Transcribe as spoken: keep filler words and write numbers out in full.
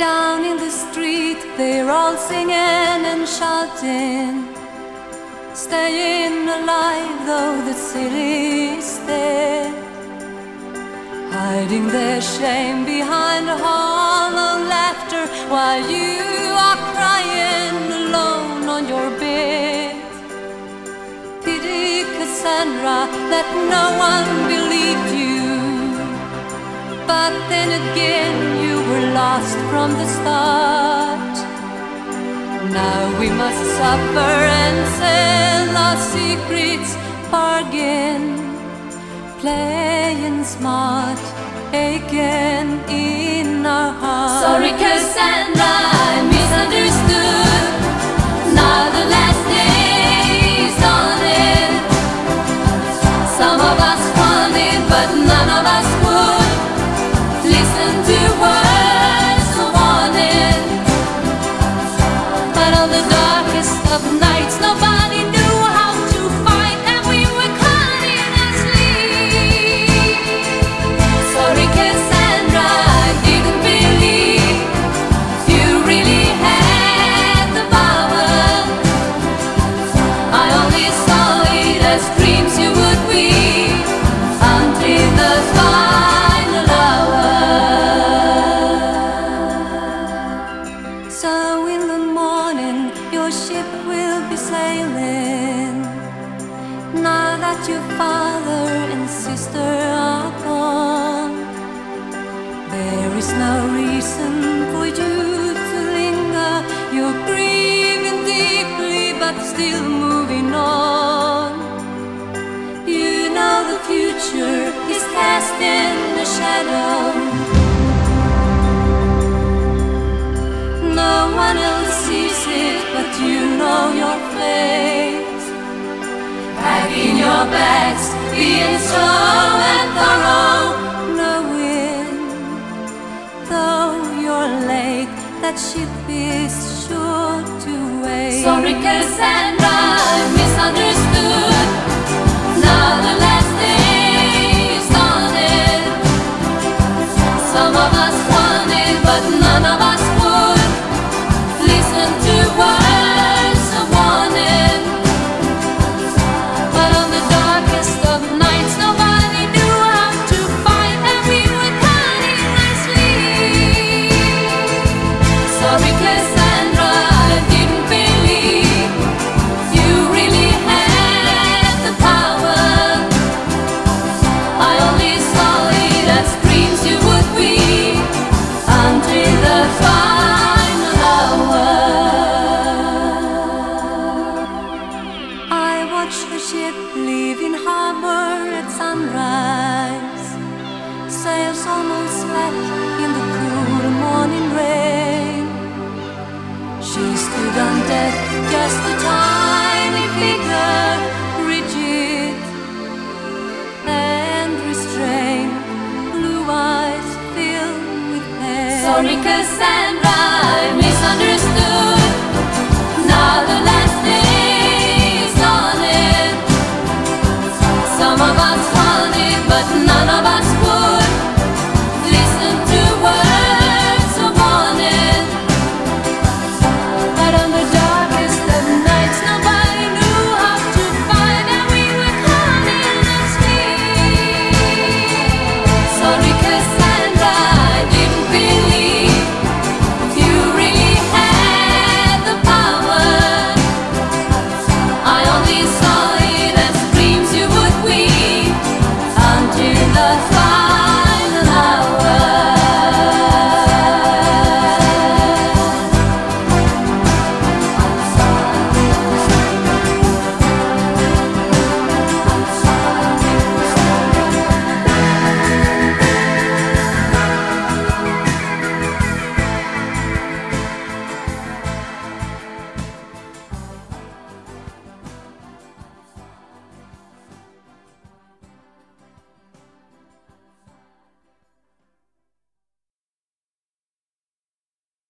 Down in the street, they're all singing and shouting, staying alive though the city's dead, hiding their shame behind a hollow laughter while you are crying alone on your bed. Pity Cassandra that no one believed you, but then again you were lost from the start. Now we must suffer and sell our secrets, bargain, playing smart again in our hearts. Sorry Cassandra, I misunderstood. Now the last day's on it. Some of us wanted, but none of us would listen to words of warning. But on the darkest of nights, nobody knew how to fight, and we were caught in a sleep. Sorry Cassandra, I didn't believe you really had the power. I only saw it as dreams you would weave until the final hour. So in the morning your ship will be sailing, now that your father and sister are gone. There is no reason for you to linger. You're grieving deeply but still moving on. You know the future is cast in a shadow. No one else sees it, but you know your fate. Packing your bags, being slow and thorough, knowing, though you're late, that ship is sure to wait. Sorry Cassandra, I misunderstood. Now the last day is on it. Some of us wanted, but none of us would listen to words of warning. But on the darkest of nights, nobody knew how to fight, and we were caught in our sleep. Sorry Cassandra, I didn't believe you really had the power. I only saw it as dreams you would weave until the final hour. I watched the ship leaving harbor at sunrise, sails almost slack in the cool morning rain. She stood on deck, just a tiny